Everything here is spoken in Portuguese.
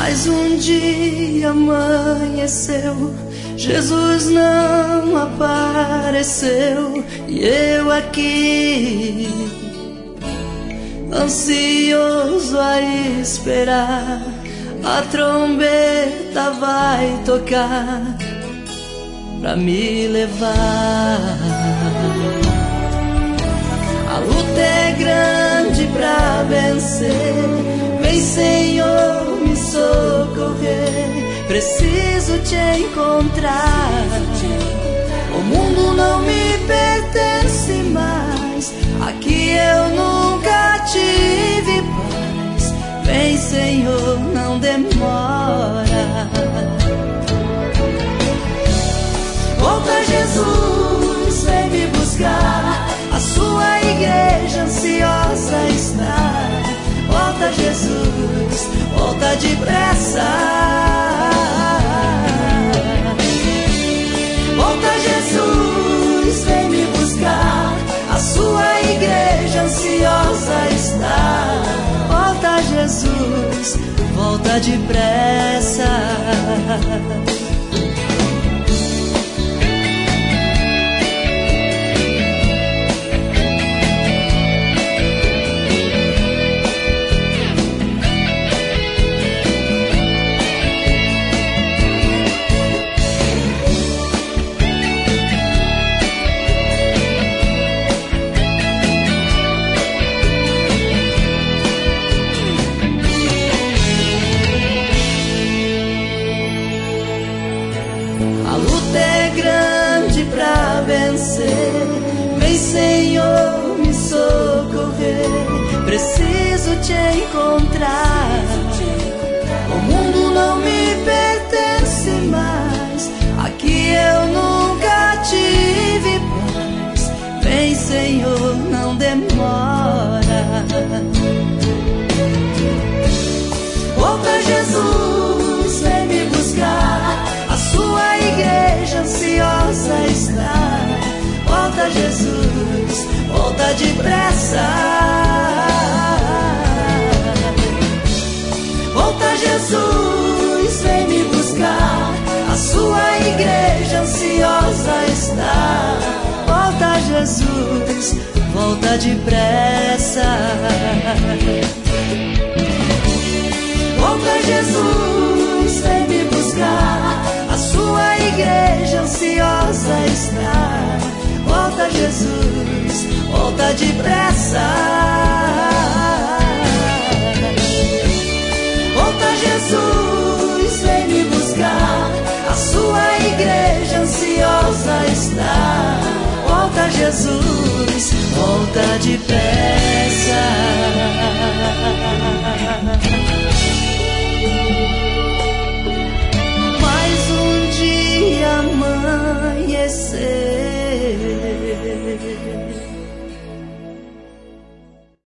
Mais um dia amanheceu, Jesus não apareceu, e eu aqui, ansioso a esperar. A trombeta vai tocar pra me levar. A luta é grande pra vencer, vem Senhor me socorrer. Preciso te encontrar, o mundo não me pertence mais, aqui eu nunca tive paz. Vem Senhor, não demora. Volta Jesus, vem me buscar, a sua igreja ansiosa está. Volta Jesus, volta depressa. Volta Jesus, vem me buscar, a sua igreja ansiosa está. Volta Jesus, volta depressa. Vem Senhor me socorrer, preciso te encontrar, o mundo não me pertence mais, aqui eu nunca tive paz. Vem Senhor, não demora. Volta Jesus, vem me buscar, a sua igreja ansiosa está. Volta Jesus, volta depressa. Volta Jesus, vem me buscar, a sua igreja ansiosa está. Volta Jesus, volta depressa. Volta Jesus, vem me buscar, a sua igreja ansiosa está. Volta Jesus, volta depressa. Volta Jesus, vem me buscar, a sua igreja ansiosa está. Volta Jesus, volta depressa.